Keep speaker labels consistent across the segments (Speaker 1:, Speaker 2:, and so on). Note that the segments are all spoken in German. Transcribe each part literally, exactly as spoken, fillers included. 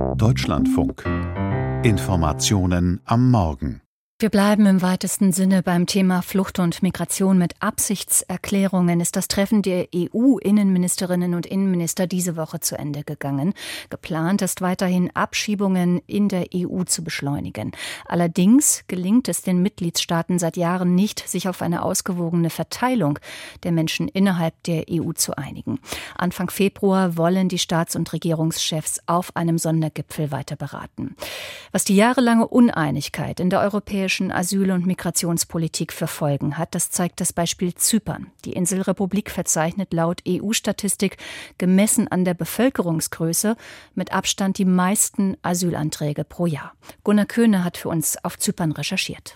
Speaker 1: Deutschlandfunk. Informationen am Morgen.
Speaker 2: Wir bleiben im weitesten Sinne beim Thema Flucht und Migration. Mit Absichtserklärungen ist das Treffen der E U-Innenministerinnen und Innenminister diese Woche zu Ende gegangen. Geplant ist weiterhin, Abschiebungen in der E U zu beschleunigen. Allerdings gelingt es den Mitgliedstaaten seit Jahren nicht, sich auf eine ausgewogene Verteilung der Menschen innerhalb der E U zu einigen. Anfang Februar wollen die Staats- und Regierungschefs auf einem Sondergipfel weiter beraten. Was die jahrelange Uneinigkeit in der europäischen Asyl- und Migrationspolitik für Folgen hat, das zeigt das Beispiel Zypern. Die Inselrepublik verzeichnet laut E U-Statistik, gemessen an der Bevölkerungsgröße, mit Abstand die meisten Asylanträge pro Jahr. Gunnar Köhne hat für uns auf Zypern recherchiert.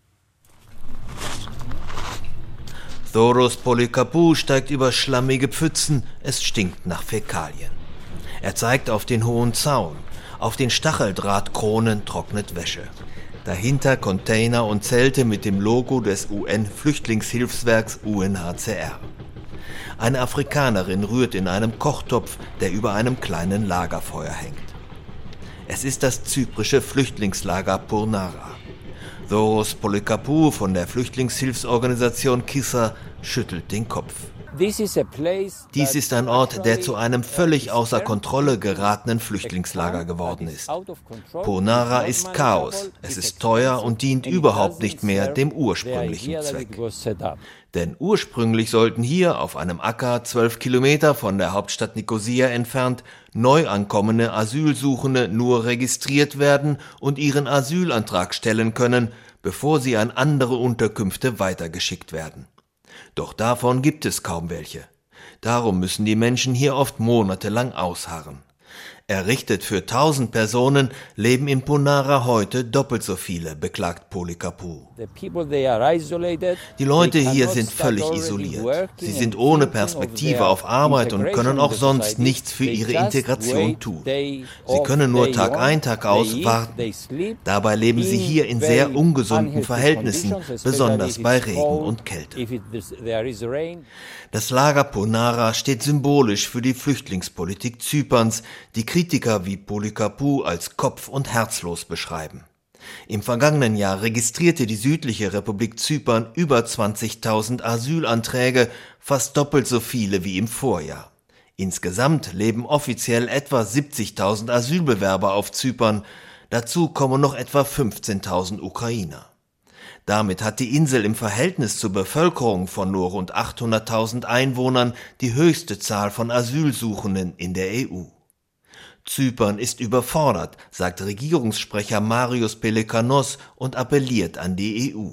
Speaker 3: Thoros Polykarpou steigt über schlammige Pfützen, es stinkt nach Fäkalien. Er zeigt auf den hohen Zaun, auf den Stacheldrahtkronen trocknet Wäsche. Dahinter Container und Zelte mit dem Logo des U N-Flüchtlingshilfswerks U N H C R. Eine Afrikanerin rührt in einem Kochtopf, der über einem kleinen Lagerfeuer hängt. Es ist das zyprische Flüchtlingslager Pournara. Thoros Polykarpou von der Flüchtlingshilfsorganisation Kissa schüttelt den Kopf. Dies ist ein Ort, der zu einem völlig außer Kontrolle geratenen Flüchtlingslager geworden ist. Pournara ist Chaos, es ist teuer und dient überhaupt nicht mehr dem ursprünglichen Zweck. Denn ursprünglich sollten hier auf einem Acker, zwölf Kilometer von der Hauptstadt Nikosia entfernt, Neuankommene Asylsuchende nur registriert werden und ihren Asylantrag stellen können, bevor sie an andere Unterkünfte weitergeschickt werden. Doch davon gibt es kaum welche. Darum müssen die Menschen hier oft monatelang ausharren. Errichtet für tausend Personen leben in Pournara heute doppelt so viele, beklagt Polykarpou. Die Leute hier sind völlig isoliert. Sie sind ohne Perspektive auf Arbeit und können auch sonst nichts für ihre Integration tun. Sie können nur Tag ein, Tag aus warten. Dabei leben sie hier in sehr ungesunden Verhältnissen, besonders bei Regen und Kälte. Das Lager Pournara steht symbolisch für die Flüchtlingspolitik Zyperns, die Kritiker wie Polykarpou als kopf- und herzlos beschreiben. Im vergangenen Jahr registrierte die südliche Republik Zypern über zwanzigtausend Asylanträge, fast doppelt so viele wie im Vorjahr. Insgesamt leben offiziell etwa siebzigtausend Asylbewerber auf Zypern, dazu kommen noch etwa fünfzehntausend Ukrainer. Damit hat die Insel im Verhältnis zur Bevölkerung von nur rund achthunderttausend Einwohnern die höchste Zahl von Asylsuchenden in der E U. Zypern ist überfordert, sagt Regierungssprecher Marios Pelekanos und appelliert an die E U.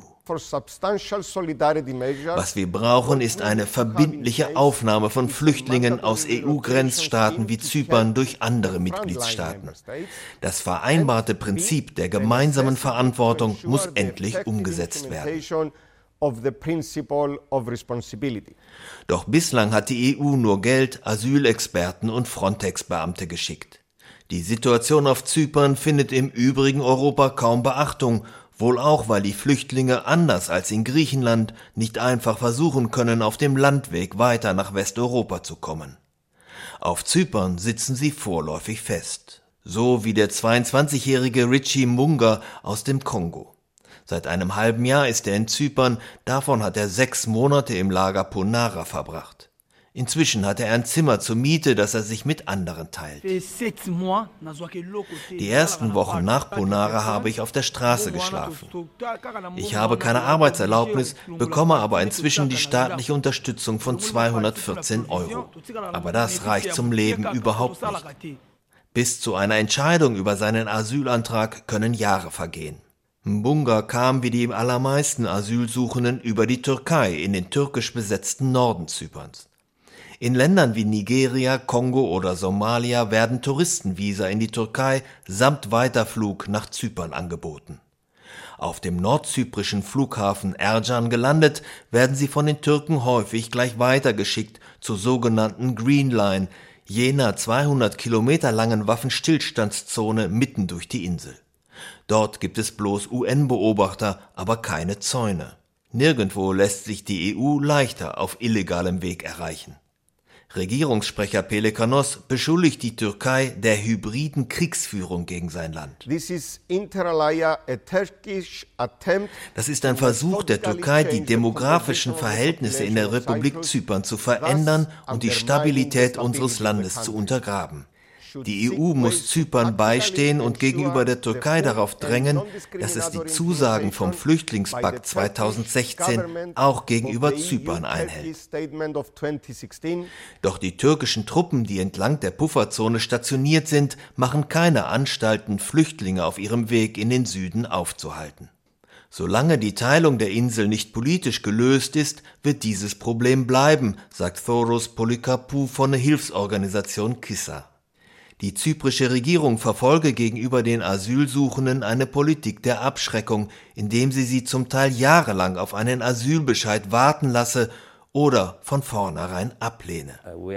Speaker 3: Was wir brauchen, ist eine verbindliche Aufnahme von Flüchtlingen aus E U-Grenzstaaten wie Zypern durch andere Mitgliedstaaten. Das vereinbarte Prinzip der gemeinsamen Verantwortung muss endlich umgesetzt werden. Doch bislang hat die E U nur Geld, Asylexperten und Frontex-Beamte geschickt. Die Situation auf Zypern findet im übrigen Europa kaum Beachtung, wohl auch, weil die Flüchtlinge anders als in Griechenland nicht einfach versuchen können, auf dem Landweg weiter nach Westeuropa zu kommen. Auf Zypern sitzen sie vorläufig fest, so wie der zweiundzwanzigjährige Richie Munga aus dem Kongo. Seit einem halben Jahr ist er in Zypern, davon hat er sechs Monate im Lager Pournara verbracht. Inzwischen hat er ein Zimmer zur Miete, das er sich mit anderen teilt. Die ersten Wochen nach Pournara habe ich auf der Straße geschlafen. Ich habe keine Arbeitserlaubnis, bekomme aber inzwischen die staatliche Unterstützung von zweihundertvierzehn Euro. Aber das reicht zum Leben überhaupt nicht. Bis zu einer Entscheidung über seinen Asylantrag können Jahre vergehen. Mbunga kam wie die allermeisten Asylsuchenden über die Türkei in den türkisch besetzten Norden Zyperns. In Ländern wie Nigeria, Kongo oder Somalia werden Touristenvisa in die Türkei samt Weiterflug nach Zypern angeboten. Auf dem nordzyprischen Flughafen Ercan gelandet, werden sie von den Türken häufig gleich weitergeschickt zur sogenannten Green Line, jener zweihundert Kilometer langen Waffenstillstandszone mitten durch die Insel. Dort gibt es bloß U N-Beobachter, aber keine Zäune. Nirgendwo lässt sich die E U leichter auf illegalem Weg erreichen. Regierungssprecher Pelekanos beschuldigt die Türkei der hybriden Kriegsführung gegen sein Land. Das ist ein Versuch der Türkei, die demografischen Verhältnisse in der Republik Zypern zu verändern und die Stabilität unseres Landes zu untergraben. Die E U muss Zypern beistehen und gegenüber der Türkei darauf drängen, dass es die Zusagen vom Flüchtlingspakt zweitausendsechzehn auch gegenüber Zypern einhält. Doch die türkischen Truppen, die entlang der Pufferzone stationiert sind, machen keine Anstalten, Flüchtlinge auf ihrem Weg in den Süden aufzuhalten. Solange die Teilung der Insel nicht politisch gelöst ist, wird dieses Problem bleiben, sagt Thoros Polykarpou von der Hilfsorganisation Kissa. Die zyprische Regierung verfolge gegenüber den Asylsuchenden eine Politik der Abschreckung, indem sie sie zum Teil jahrelang auf einen Asylbescheid warten lasse oder von vornherein ablehne.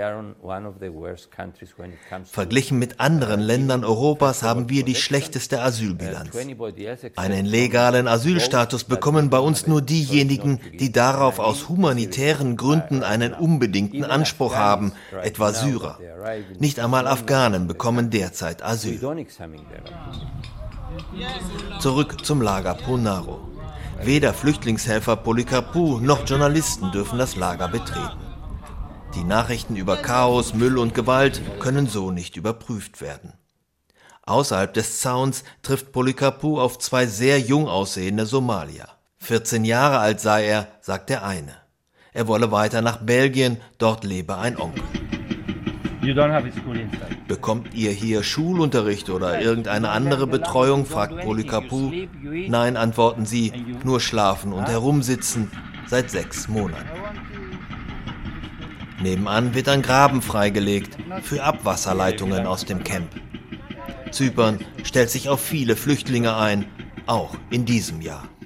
Speaker 3: Verglichen mit anderen Ländern Europas haben wir die schlechteste Asylbilanz. Einen legalen Asylstatus bekommen bei uns nur diejenigen, die darauf aus humanitären Gründen einen unbedingten Anspruch haben, etwa Syrer. Nicht einmal Afghanen bekommen derzeit Asyl. Zurück zum Lager Punaro. Weder Flüchtlingshelfer Polykarpou noch Journalisten dürfen das Lager betreten. Die Nachrichten über Chaos, Müll und Gewalt können so nicht überprüft werden. Außerhalb des Zauns trifft Polykarpou auf zwei sehr jung aussehende Somalier. vierzehn Jahre alt sei er, sagt der eine. Er wolle weiter nach Belgien, dort lebe ein Onkel. Bekommt ihr hier Schulunterricht oder irgendeine andere Betreuung, fragt Polykarpou. Nein, antworten sie, nur schlafen und herumsitzen, seit sechs Monaten. Nebenan wird ein Graben freigelegt für Abwasserleitungen aus dem Camp. Zypern stellt sich auf viele Flüchtlinge ein, auch in diesem Jahr.